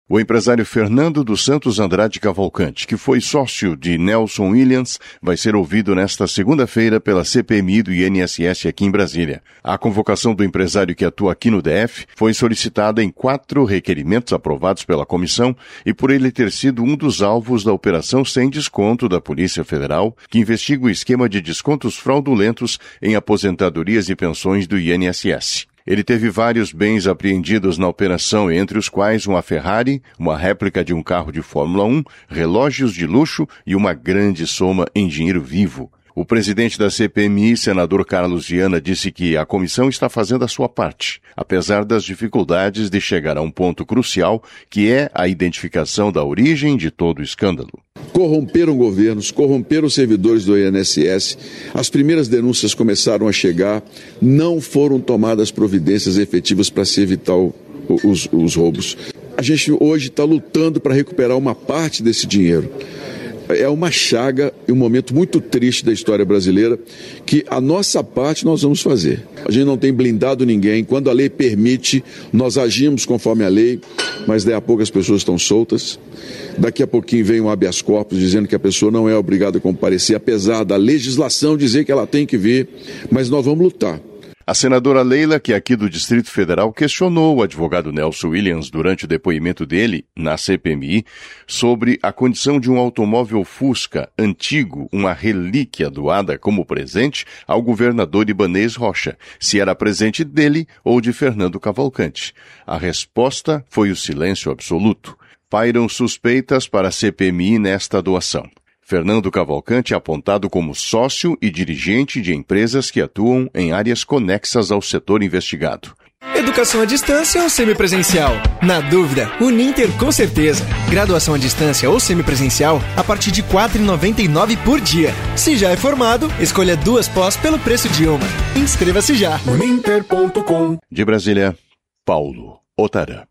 O empresário Fernando dos Santos Andrade Cavalcante, que foi sócio de Nelson Williams, vai ser ouvido nesta segunda-feira pela CPMI do INSS aqui em Brasília. A convocação do empresário que atua aqui no DF foi solicitada em 4 requerimentos aprovados pela comissão e por ele ter sido um dos alvos da Operação Sem Desconto da Polícia Federal, que investiga o esquema de descontos fraudulentos em aposentadorias e pensões do INSS. Ele teve vários bens apreendidos na operação, entre os quais uma Ferrari, uma réplica de um carro de Fórmula 1, relógios de luxo e uma grande soma em dinheiro vivo. O presidente da CPMI, senador Carlos Viana, disse que a comissão está fazendo a sua parte, apesar das dificuldades de chegar a um ponto crucial, que é a identificação da origem de todo o escândalo. Corromperam governos, corromperam servidores do INSS, as primeiras denúncias começaram a chegar, não foram tomadas providências efetivas para se evitar os roubos. A gente hoje está lutando para recuperar uma parte desse dinheiro. É uma chaga e um momento muito triste da história brasileira que a nossa parte nós vamos fazer. A gente não tem blindado ninguém. Quando a lei permite, nós agimos conforme a lei, mas daí a pouco as pessoas estão soltas. Daqui a pouquinho vem um habeas corpus dizendo que a pessoa não é obrigada a comparecer, apesar da legislação dizer que ela tem que vir, mas nós vamos lutar. A senadora Leila, que é aqui do Distrito Federal, questionou o advogado Nelson Williams durante o depoimento dele na CPMI sobre a condição de um automóvel Fusca antigo, uma relíquia doada como presente ao governador Ibanez Rocha, se era presente dele ou de Fernando Cavalcante. A resposta foi o silêncio absoluto. Pairam suspeitas para a CPMI nesta doação. Fernando Cavalcante é apontado como sócio e dirigente de empresas que atuam em áreas conexas ao setor investigado. Educação à distância ou semipresencial? Na dúvida, Uninter com certeza. Graduação à distância ou semipresencial a partir de R$ 4,99 por dia. Se já é formado, escolha 2 pós pelo preço de uma. Inscreva-se já. Uninter.com. De Brasília, Paulo Otarã.